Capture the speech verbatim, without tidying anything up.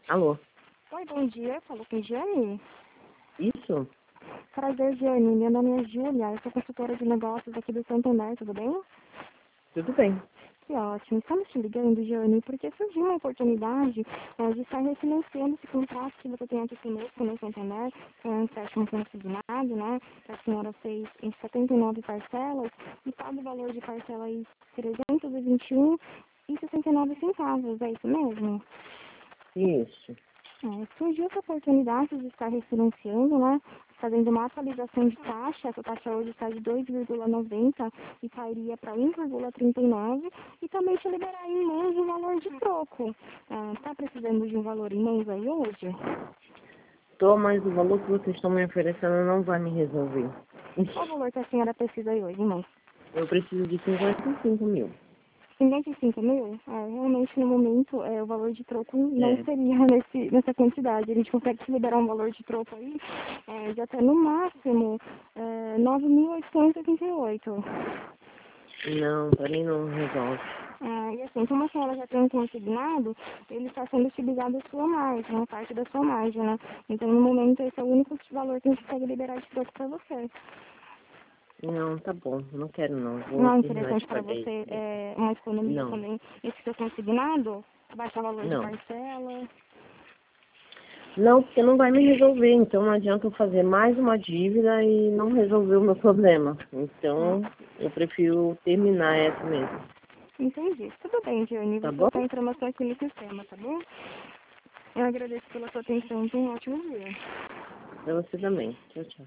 Alô? Oi, bom dia. Falou com Jane? Isso? Prazer, Jane. Meu nome é Júlia. Eu sou consultora de negócios aqui do Santander, tudo bem? Tudo bem. Que ótimo. Estamos te ligando, Jane, porque surgiu uma oportunidade eh, de estar refinanciando esse contrato que você tem aqui conosco no Santander, que é um empréstimo consignado, né? Que a senhora fez em setenta e nove parcelas e paga o valor de parcela aí trezentos e vinte e um e sessenta e nove centavos. É isso mesmo? Isso. É, surgiu essa oportunidade de estar refinanciando, né? Fazendo uma atualização de taxa, essa taxa hoje está de dois vírgula noventa e cairia para um vírgula trinta e nove e também te liberar em mãos o valor de troco. Está precisando de um valor em mãos aí hoje? Tô, mas o valor que vocês estão me oferecendo não vai me resolver. Qual o valor que a senhora precisa aí hoje, em mãos? Eu preciso de cinquenta e cinco mil. cinquenta e cinco mil? É, realmente, no momento, é, o valor de troco não É. seria nesse, nessa quantidade. A gente consegue te liberar um valor de troco aí é, de até, no máximo, é, nove mil oitocentos e oitenta e oito. Não, pra mim não resolve. É, e assim, como a senhora já tem um consignado, ele está sendo utilizado a sua margem, uma parte da sua margem, né? Então, no momento, esse é o único valor que a gente consegue liberar de troco para você. Não, tá bom. Não quero não. Vou Não é terminar de interessante para pagar você isso. é, uma economia Não. também, esse seu consignado? Baixar o valor de Não. parcela? Não, porque não vai me resolver. Então não adianta eu fazer mais uma dívida e não resolver o meu problema. Então eu prefiro terminar essa mesmo. Entendi. Tudo bem, Diane. Tá Vou bom? colocar a informação aqui no sistema, tá bom? Eu agradeço pela sua atenção. Tenha um ótimo dia. Pra você também. Tchau, tchau.